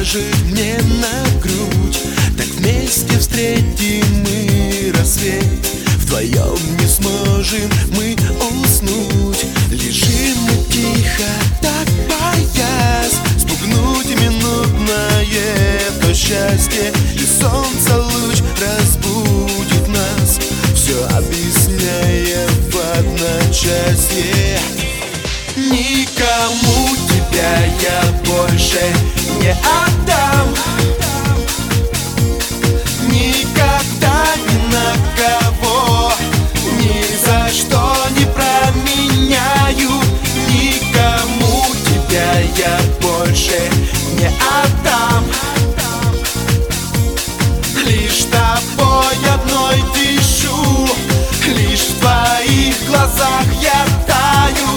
положи мне на грудь, так вместе встретим мы рассвет. Вдвоем не сможем мы уснуть, лежим мы тихо, так боясь спугнуть минутное то счастье. И солнце луч разбудит нас, все объясняя в одночасье. Никому тебя я больше не отдам, никогда ни на кого, ни за что не променяю. Никому тебя я больше не отдам, лишь тобой одной дышу, лишь в твоих глазах я таю.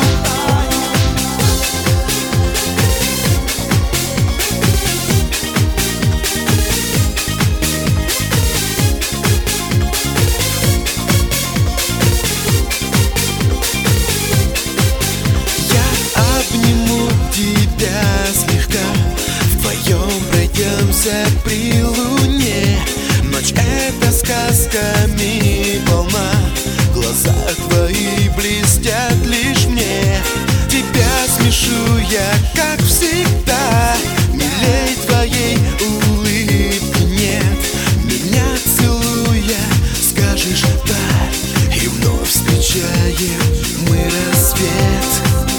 При луне ночь эта сказками полна, глаза твои блестят лишь мне. Тебя смешу я, как всегда, милей твоей улыбки нет. Меня целуя скажешь да, и вновь встречаем мы рассвет.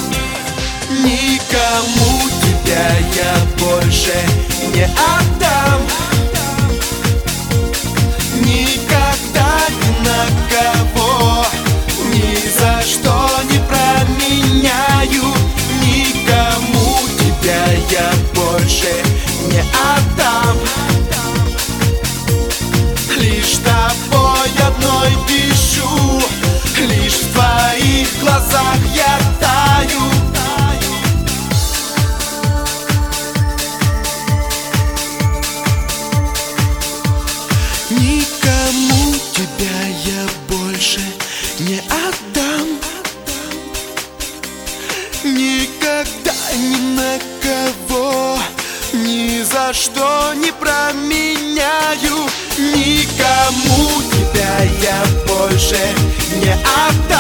Никому тебя я больше не отдам, никогда ни на кого, ни за что не променяю. Никому тебя я больше не отдам, лишь тобой одной дышу, лишь в твоих глазах я таю. Никому тебя я больше не отдам, никогда ни на кого, ни за что не променяю. Никому тебя я больше не отдам.